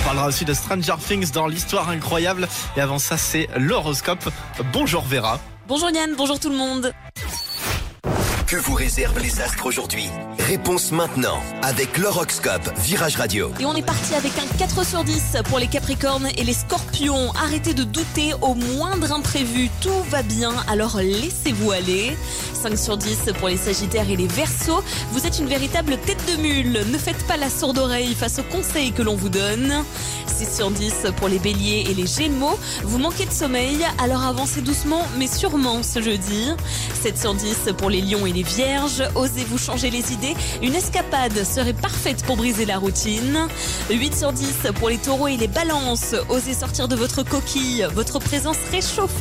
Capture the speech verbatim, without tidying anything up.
parlera aussi de Stranger Things dans l'histoire incroyable. Et avant ça, c'est l'horoscope. Bonjour Vera. Bonjour Yann, bonjour tout le monde. Que vous réservent les astres aujourd'hui? Réponse maintenant avec l'horoscope Virage Radio. Et on est parti avec un quatre sur dix pour les Capricornes et les Scorpions. Arrêtez de douter, au moindre imprévu, tout va bien, alors laissez-vous aller. cinq sur dix pour les Sagittaires et les Verseaux. Vous êtes une véritable tête de mule. Ne faites pas la sourde oreille face aux conseils que l'on vous donne. six sur dix pour les Béliers et les Gémeaux. Vous manquez de sommeil, alors avancez doucement mais sûrement ce jeudi. sept sur dix pour les Lions et les Vierges. Osez-vous changer les idées. Une escapade serait parfaite pour briser la routine. huit sur dix pour les Taureaux et les Balances. Osez sortir de votre coquille. Votre présence réchauffe